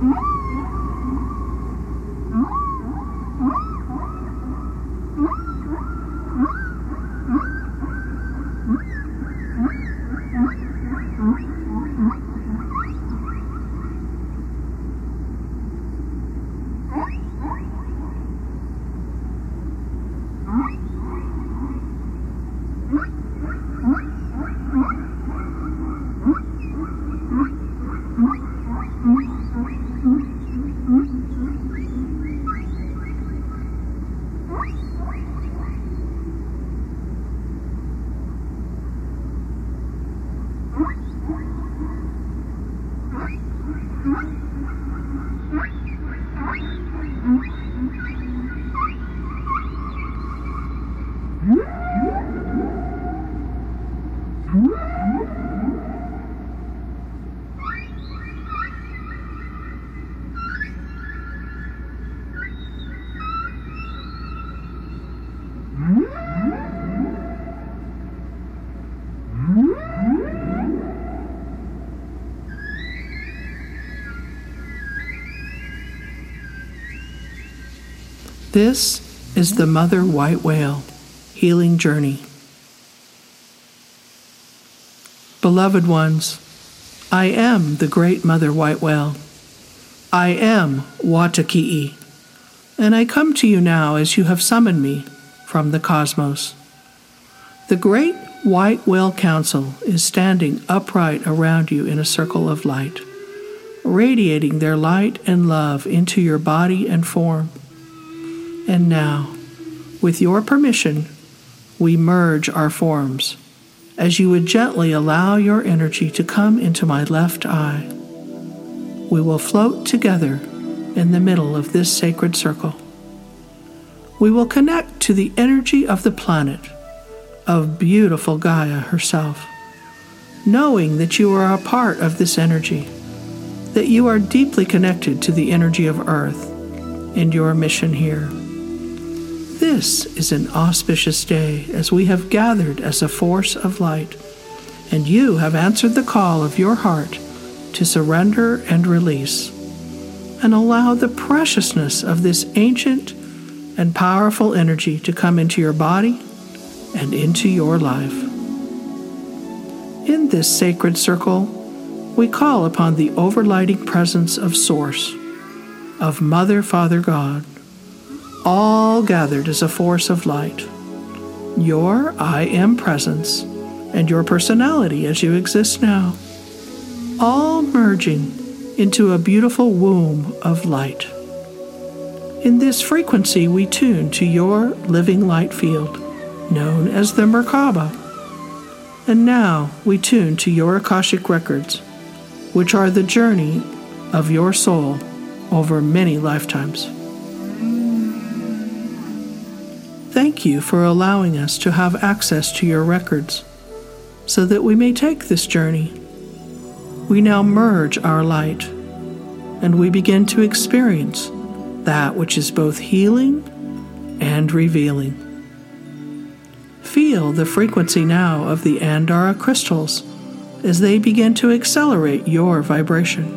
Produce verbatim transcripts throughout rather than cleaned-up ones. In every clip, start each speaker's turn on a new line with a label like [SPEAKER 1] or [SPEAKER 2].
[SPEAKER 1] This is the Mother White Whale Healing Journey. Beloved ones, I am the great Mother White Whale. I am Wataki'i, and I come to you now as you have summoned me from the cosmos. The great White Whale Council is standing upright around you in a circle of light, radiating their light and love into your body and form. And now, with your permission, we merge our forms, as you would gently allow your energy to come into my left eye. We will float together in the middle of this sacred circle. We will connect to the energy of the planet, of beautiful Gaia herself, knowing that you are a part of this energy, that you are deeply connected to the energy of Earth and your mission here. This is an auspicious day as we have gathered as a force of light, and you have answered the call of your heart to surrender and release, and allow the preciousness of this ancient and powerful energy to come into your body and into your life. In this sacred circle, we call upon the overlighting presence of Source, of Mother, Father, God, all gathered as a force of light, your I Am presence, and your personality as you exist now, all merging into a beautiful womb of light. In this frequency, we tune to your living light field, known as the Merkaba. And now we tune to your Akashic records, which are the journey of your soul over many lifetimes. Thank you for allowing us to have access to your records so that we may take this journey. We now merge our light, and we begin to experience that which is both healing and revealing. Feel the frequency now of the Andara crystals as they begin to accelerate your vibration.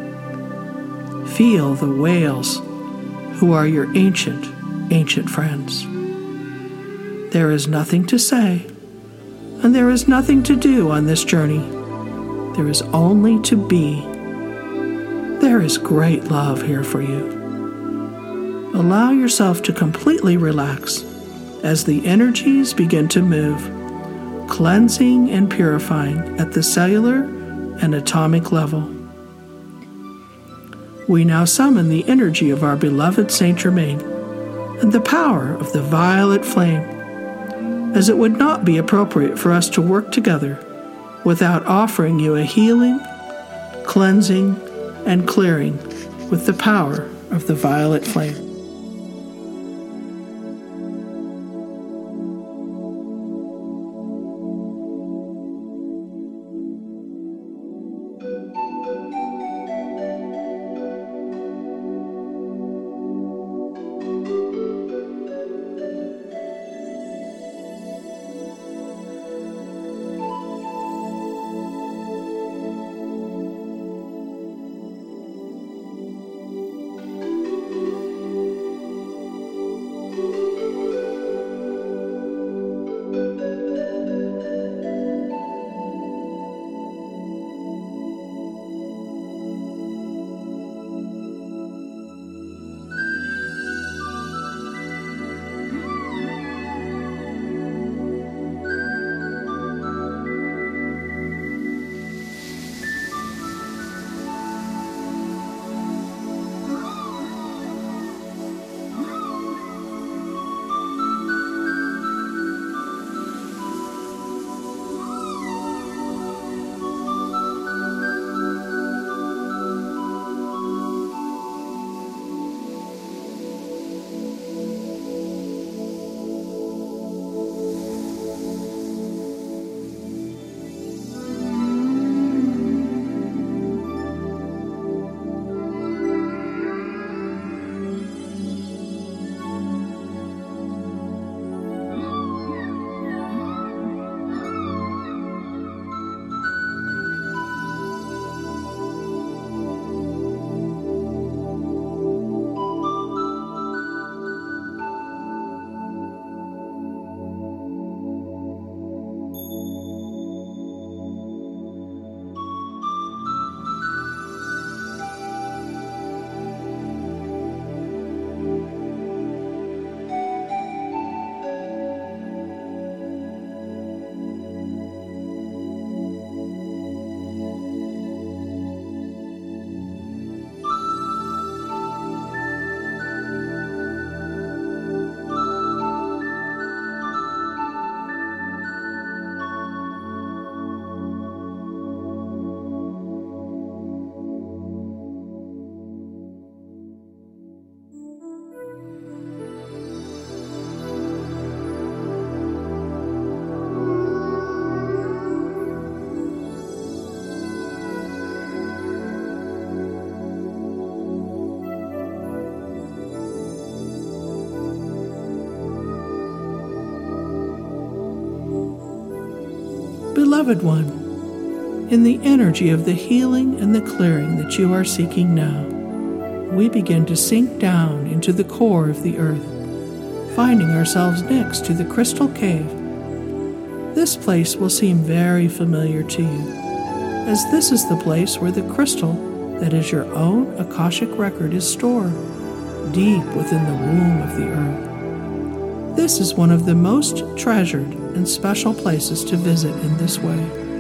[SPEAKER 1] Feel the whales who are your ancient, ancient friends. There is nothing to say, and there is nothing to do on this journey. There is only to be. There is great love here for you. Allow yourself to completely relax as the energies begin to move, cleansing and purifying at the cellular and atomic level. We now summon the energy of our beloved Saint Germain and the power of the violet flame, as it would not be appropriate for us to work together without offering you a healing, cleansing, and clearing with the power of the violet flame. Beloved one, in the energy of the healing and the clearing that you are seeking now, we begin to sink down into the core of the earth, finding ourselves next to the crystal cave. This place will seem very familiar to you, as this is the place where the crystal that is your own Akashic record is stored, deep within the womb of the earth. This is one of the most treasured and special places to visit in this way.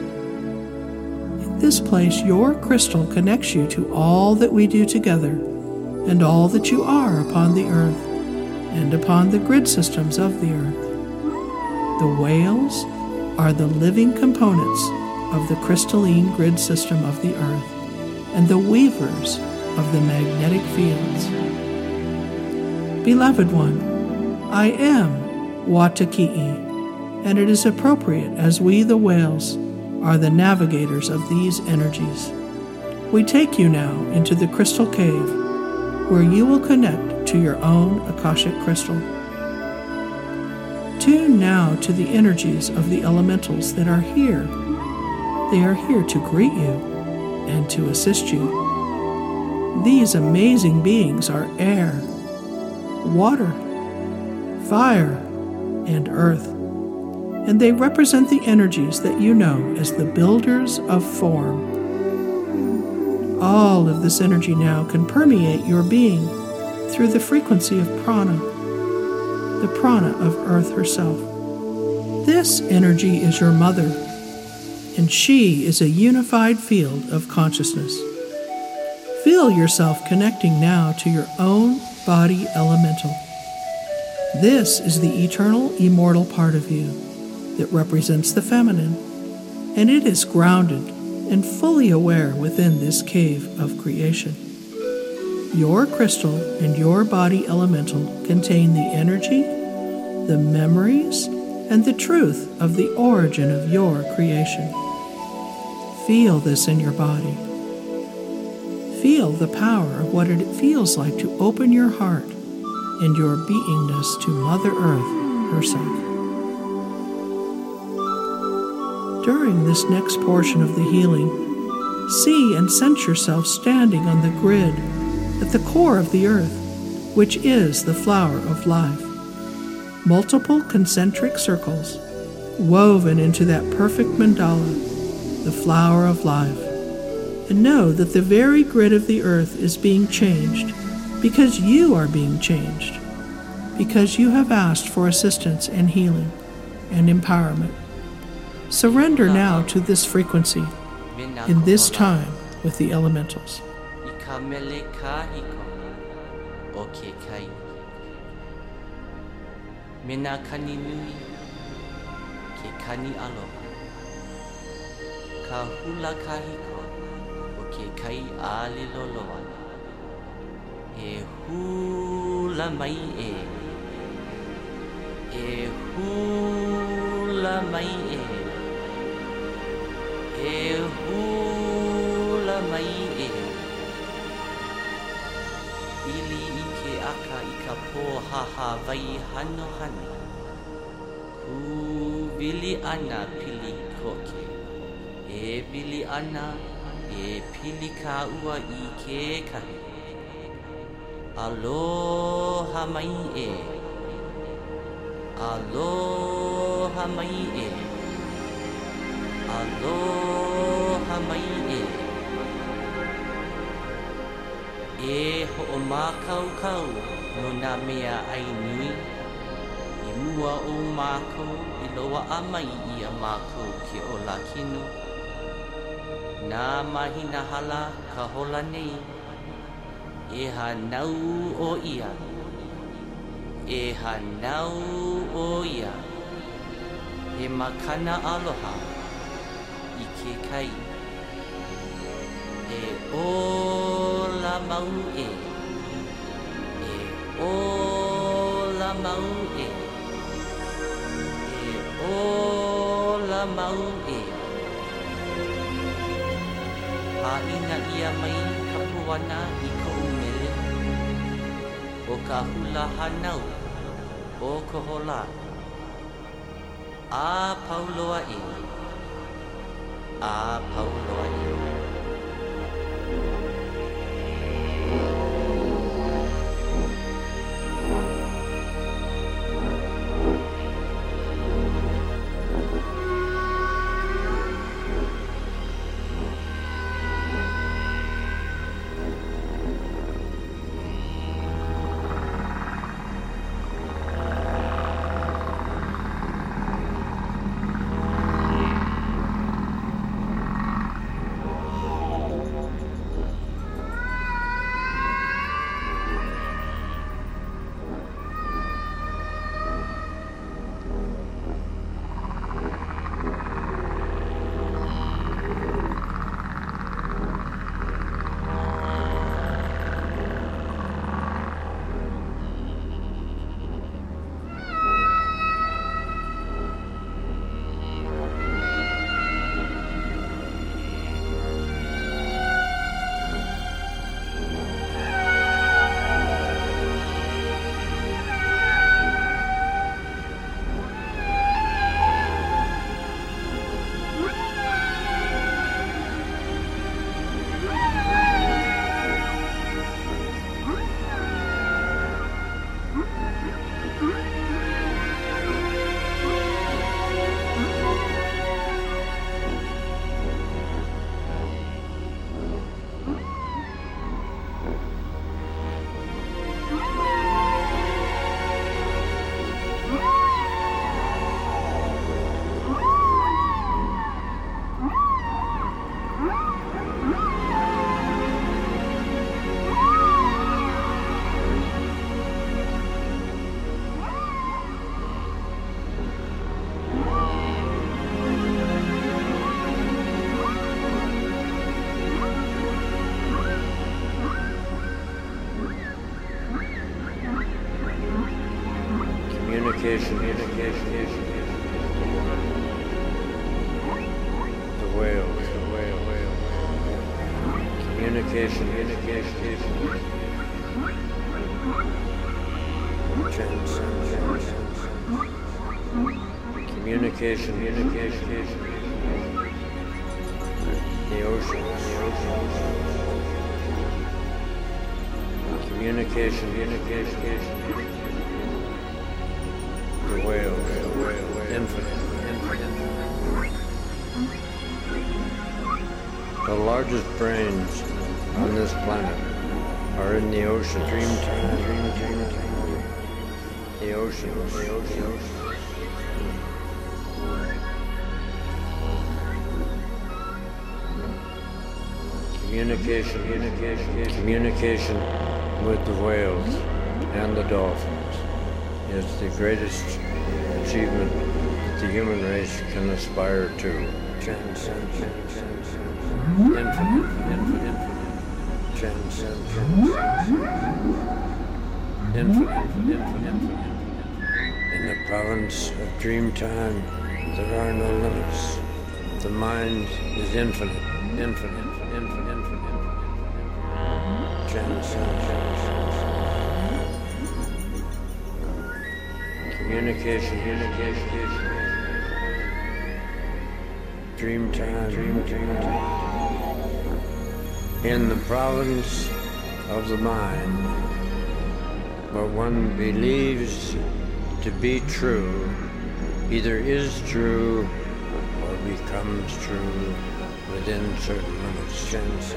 [SPEAKER 1] In this place, your crystal connects you to all that we do together and all that you are upon the earth and upon the grid systems of the earth. The whales are the living components of the crystalline grid system of the earth and the weavers of the magnetic fields. Beloved one, I am Wataki'i, and it is appropriate as we, the whales, are the navigators of these energies. We take you now into the crystal cave, where you will connect to your own Akashic crystal. Tune now to the energies of the elementals that are here. They are here to greet you and to assist you. These amazing beings are air, water, fire, and earth, and they represent the energies that you know as the builders of form. All of this energy now can permeate your being through the frequency of prana, the prana of Earth herself. This energy is your mother, and she is a unified field of consciousness. Feel yourself connecting now to your own body elemental. This is the eternal, immortal part of you that represents the feminine, and it is grounded and fully aware within this cave of creation. Your crystal and your body elemental contain the energy, the memories, and the truth of the origin of your creation. Feel this in your body. Feel the power of what it feels like to open your heart and your beingness to Mother Earth herself. During this next portion of the healing, see and sense yourself standing on the grid at the core of the earth, which is the flower of life. Multiple concentric circles woven into that perfect mandala, the flower of life. And know that the very grid of the earth is being changed because you are being changed, because you have asked for assistance and healing and empowerment. Surrender now to this frequency in this time with the elementals.
[SPEAKER 2] E hula mai e Ili ike aka ika po haha vai hano hane Ku bili ana pili koke E bili ana e pili ka ua ike kahe Aloha mai e Aloha mai e Aloha mai e E ho'o mākau kau no nā mea ai nui I mua o mākau I loa a mai I a mākau ke o la kinu Nā mahina hala ka hola nei E ha nau o ia E ha nau o ia E makana aloha I ke kai E o la mau e E o la mau e E o la mau e Haina ia mai ka puana I ka umele O ka hula hanau O ka hola A pauloa e a pauloi.
[SPEAKER 3] Communication, communication, the whales, the whale, whale, communication, communication, communication, communication, the ocean, the ocean, communication, communication. The whale, whale, whale, whale, infinite, infinite. The largest brains on this planet are in the ocean. Dream time, dream time, time. The ocean, the ocean, ocean. Communication, communication, communication with the whales and the dolphins is the greatest achievement that the human race can aspire to. Transcend, transcend, infinite, infinite, infinite, transcend, infinite, infinite, infinite. In the province of dream time, there are no limits. The mind is infinite, infinite, infinite, infinite, infinite, transcend, transcend. Communication, communication, dream time, dream, dream time. In the province of the mind, what one believes to be true either is true or becomes true within certain limits.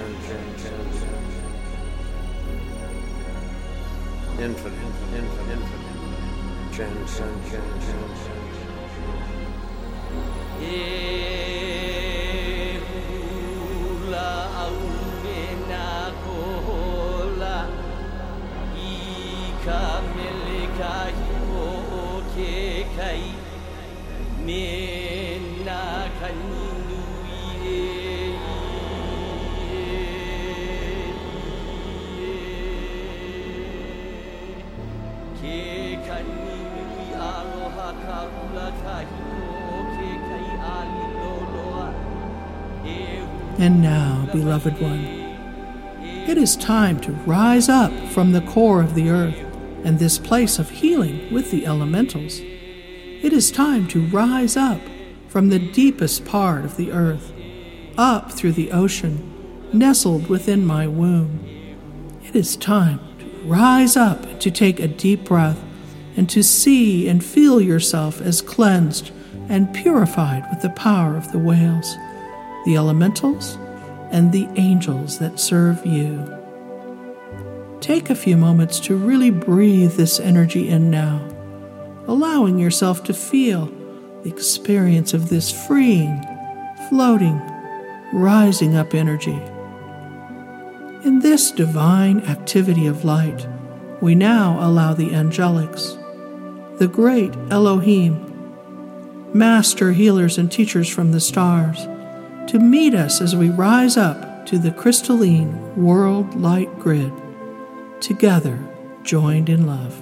[SPEAKER 3] Infinite, infinite, infinite. Transcend, transcend,
[SPEAKER 2] Ehula aumena kola Ika meleka himo o ke kai Mena kaninu ie Ke kaninu
[SPEAKER 1] And now, beloved one, it is time to rise up from the core of the earth and this place of healing with the elementals. It is time to rise up from the deepest part of the earth up through the ocean, nestled within my womb. It is time to rise up and to take a deep breath and to see and feel yourself as cleansed and purified with the power of the whales, the elementals, and the angels that serve you. Take a few moments to really breathe this energy in now, allowing yourself to feel the experience of this freeing, floating, rising up energy. In this divine activity of light, we now allow the angelics, the great Elohim, master healers and teachers from the stars, to meet us as we rise up to the crystalline world light grid, together joined in love.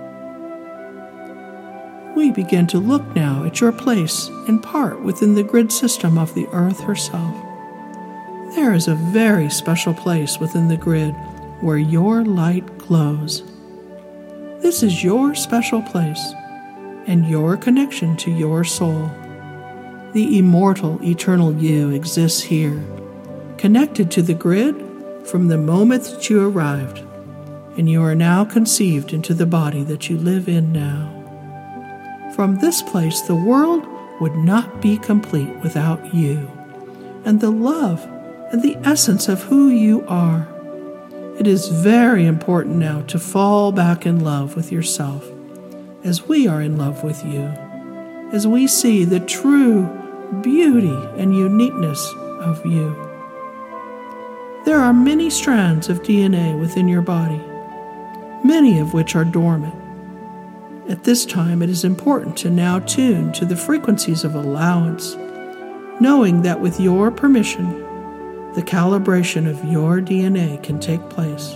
[SPEAKER 1] We begin to look now at your place in part within the grid system of the earth herself. There is a very special place within the grid where your light glows. This is your special place and your connection to your soul. The immortal, eternal you exists here, connected to the grid from the moment that you arrived, and you are now conceived into the body that you live in now. From this place, the world would not be complete without you, and the love and the essence of who you are. It is very important now to fall back in love with yourself, as we are in love with you, as we see the true beauty and uniqueness of you. There are many strands of D N A within your body, many of which are dormant. At this time, it is important to now tune to the frequencies of allowance, knowing that with your permission, the calibration of your D N A can take place.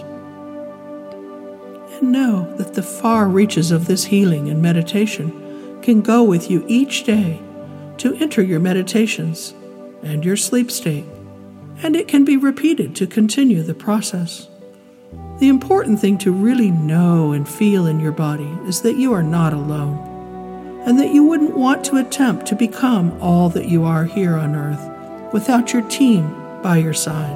[SPEAKER 1] And know that the far reaches of this healing and meditation can go with you each day to enter your meditations and your sleep state, and it can be repeated to continue the process. The important thing to really know and feel in your body is that you are not alone, and that you wouldn't want to attempt to become all that you are here on earth without your team by your side.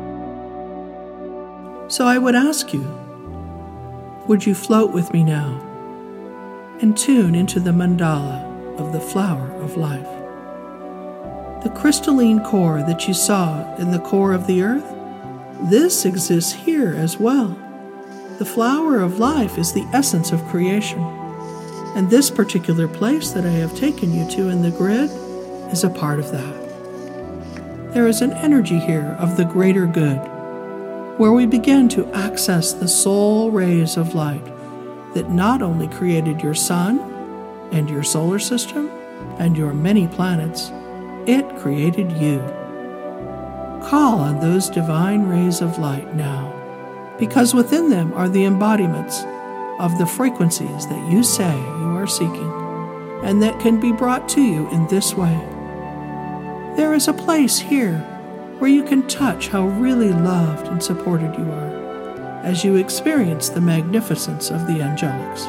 [SPEAKER 1] So I would ask you, would you float with me now and tune into the mandala of the flower of life? The crystalline core that you saw in the core of the earth, this exists here as well. The flower of life is the essence of creation, and this particular place that I have taken you to in the grid is a part of that. There is an energy here of the greater good, where we begin to access the soul rays of light that not only created your sun and your solar system and your many planets, it created you. Call on those divine rays of light now, because within them are the embodiments of the frequencies that you say you are seeking, and that can be brought to you in this way. There is a place here where you can touch how really loved and supported you are as you experience the magnificence of the angelics.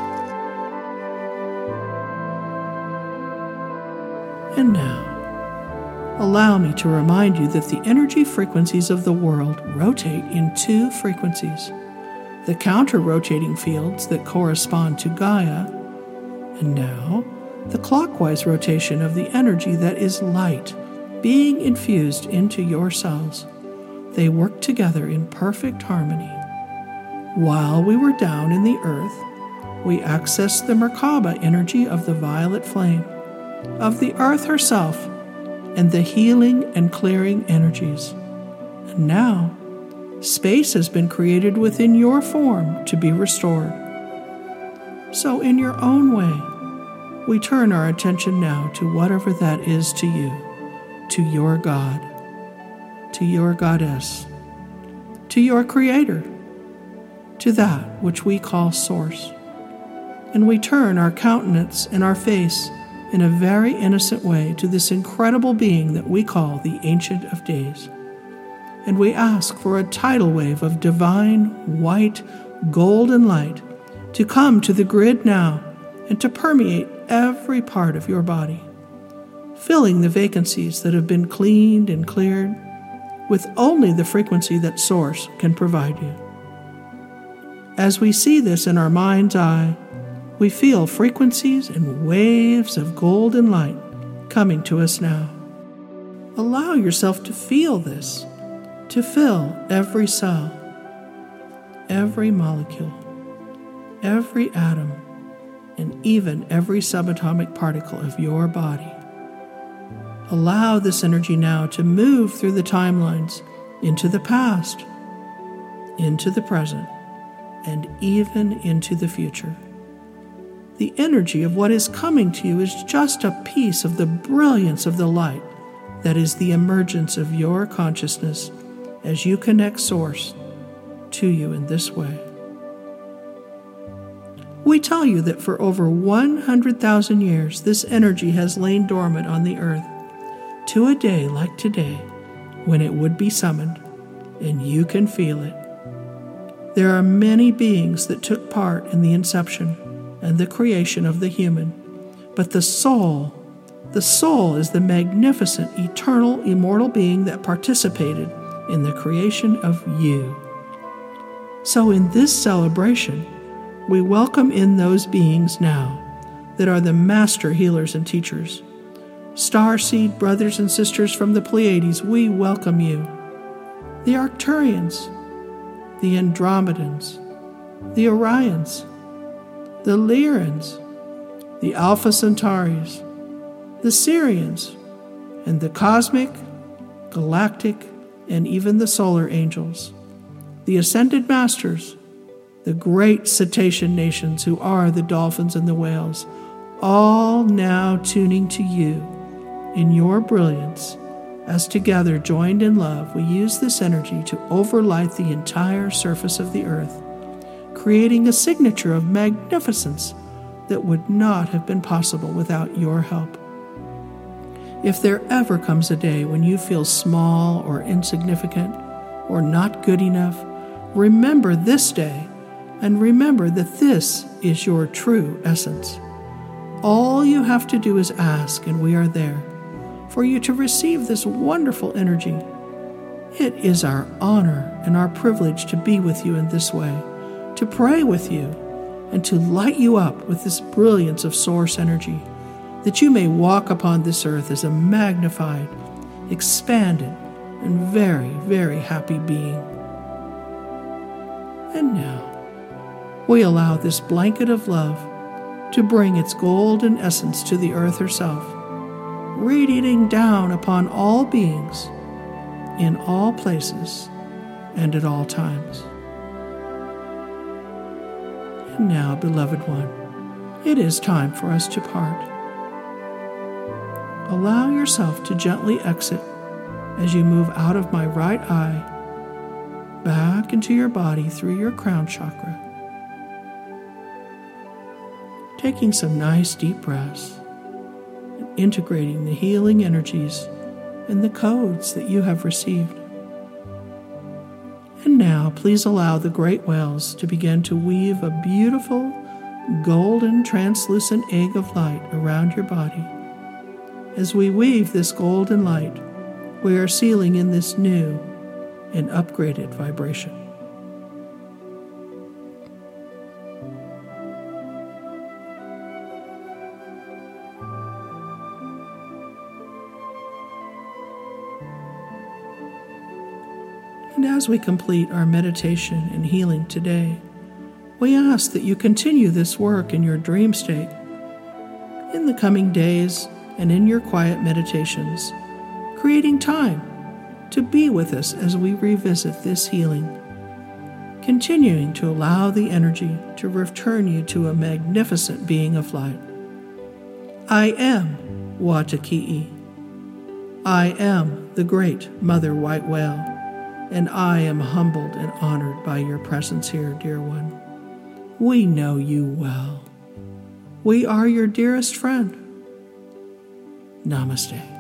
[SPEAKER 1] And now, allow me to remind you that the energy frequencies of the world rotate in two frequencies: the counter-rotating fields that correspond to Gaia, and now the clockwise rotation of the energy that is light being infused into your cells. They work together in perfect harmony. While we were down in the earth, we accessed the Merkaba energy of the violet flame, of the earth herself, and the healing and clearing energies. And now, space has been created within your form to be restored. So in your own way, we turn our attention now to whatever that is to you, to your God, to your goddess, to your creator, to that which we call source. And we turn our countenance and our face in a very innocent way to this incredible being that we call the Ancient of Days. And we ask for a tidal wave of divine, white, golden light to come to the grid now and to permeate every part of your body, filling the vacancies that have been cleaned and cleared with only the frequency that Source can provide you. As we see this in our mind's eye, we feel frequencies and waves of golden light coming to us now. Allow yourself to feel this, to fill every cell, every molecule, every atom, and even every subatomic particle of your body. Allow this energy now to move through the timelines into the past, into the present, and even into the future. The energy of what is coming to you is just a piece of the brilliance of the light that is the emergence of your consciousness as you connect Source to you in this way. We tell you that for over one hundred thousand years, this energy has lain dormant on the earth to a day like today when it would be summoned, and you can feel it. There are many beings that took part in the inception and the creation of the human, but the soul, the soul is the magnificent, eternal, immortal being that participated in the creation of you. So in this celebration, we welcome in those beings now that are the master healers and teachers. Starseed brothers and sisters from the Pleiades, we welcome you. The Arcturians, the Andromedans, the Orions, the Lyrians, the Alpha Centauris, the Sirians, and the cosmic, galactic, and even the solar angels, the Ascended Masters, the great cetacean nations who are the dolphins and the whales, all now tuning to you in your brilliance. As together, joined in love, we use this energy to overlight the entire surface of the earth, creating a signature of magnificence that would not have been possible without your help. If there ever comes a day when you feel small or insignificant or not good enough, remember this day and remember that this is your true essence. All you have to do is ask, and we are there for you to receive this wonderful energy. It is our honor and our privilege to be with you in this way, to pray with you, and to light you up with this brilliance of Source energy, that you may walk upon this earth as a magnified, expanded, and very, very happy being. And now, we allow this blanket of love to bring its golden essence to the earth herself, radiating down upon all beings, in all places, and at all times. And now, beloved one, it is time for us to part. Allow yourself to gently exit as you move out of my right eye, back into your body through your crown chakra. Taking some nice deep breaths, integrating the healing energies and the codes that you have received. And now, please allow the great whales to begin to weave a beautiful, golden, translucent egg of light around your body. As we weave this golden light, we are sealing in this new and upgraded vibration. And as we complete our meditation and healing today, we ask that you continue this work in your dream state, in the coming days and in your quiet meditations, creating time to be with us as we revisit this healing, continuing to allow the energy to return you to a magnificent being of light. I am Wataki'i. I am the great Mother White Whale, and I am humbled and honored by your presence here, dear one. We know you well. We are your dearest friend. Namaste.